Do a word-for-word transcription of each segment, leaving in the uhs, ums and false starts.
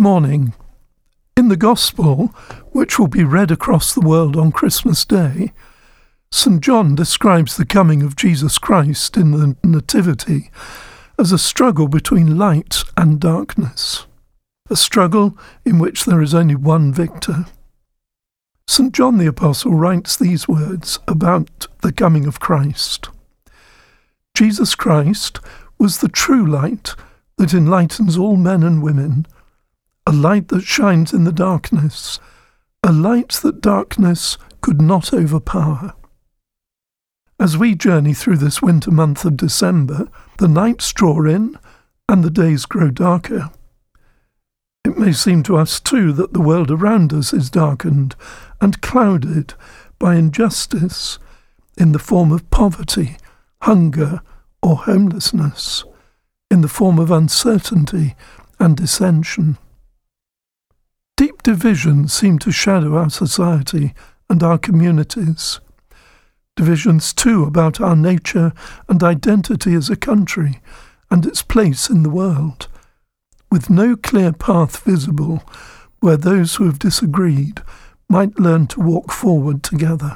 morning. In the Gospel, which will be read across the world on Christmas Day, Saint John describes the coming of Jesus Christ in the Nativity as a struggle between light and darkness, a struggle in which there is only one victor. Saint John the Apostle writes these words about the coming of Christ. Jesus Christ was the true light that enlightens all men and women, a light that shines in the darkness, a light that darkness could not overpower. As we journey through this winter month of December, the nights draw in and the days grow darker. It may seem to us too that the world around us is darkened and clouded by injustice in the form of poverty, hunger, or homelessness, in the form of uncertainty and dissension. Deep divisions seem to shadow our society and our communities. Divisions too about our nature and identity as a country and its place in the world, with no clear path visible where those who have disagreed might learn to walk forward together.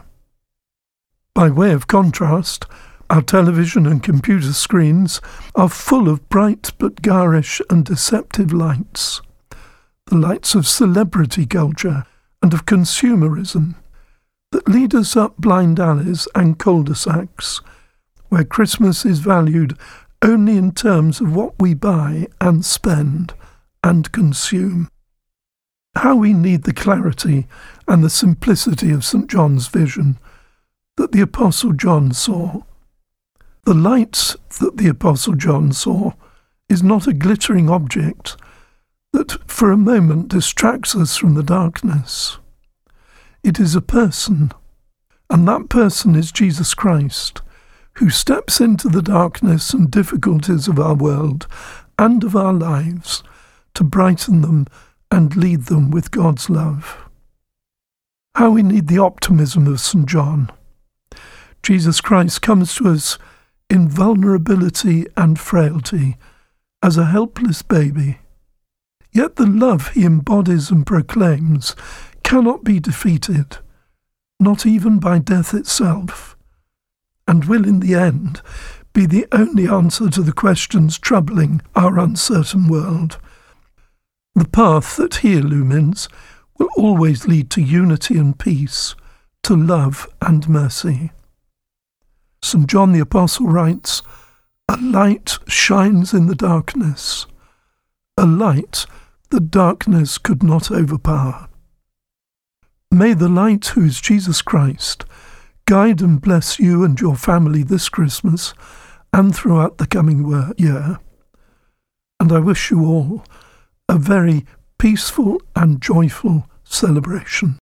By way of contrast, our television and computer screens are full of bright but garish and deceptive lights, the lights of celebrity culture and of consumerism that lead us up blind alleys and cul-de-sacs, where Christmas is valued only in terms of what we buy and spend and consume. How we need the clarity and the simplicity of Saint John's vision that the Apostle John saw. The light that the Apostle John saw is not a glittering object that for a moment distracts us from the darkness. It is a person, and that person is Jesus Christ, who steps into the darkness and difficulties of our world and of our lives to brighten them and lead them with God's love. How we need the optimism of Saint John. Jesus Christ comes to us in vulnerability and frailty as a helpless baby. Yet the love he embodies and proclaims cannot be defeated, not even by death itself, and will in the end be the only answer to the questions troubling our uncertain world. The path that he illumines will always lead to unity and peace, to love and mercy. Saint John the Apostle writes, "A light shines in the darkness, a light that darkness could not overpower." May the light, who is Jesus Christ, guide and bless you and your family this Christmas and throughout the coming year. And I wish you all a very peaceful and joyful celebration.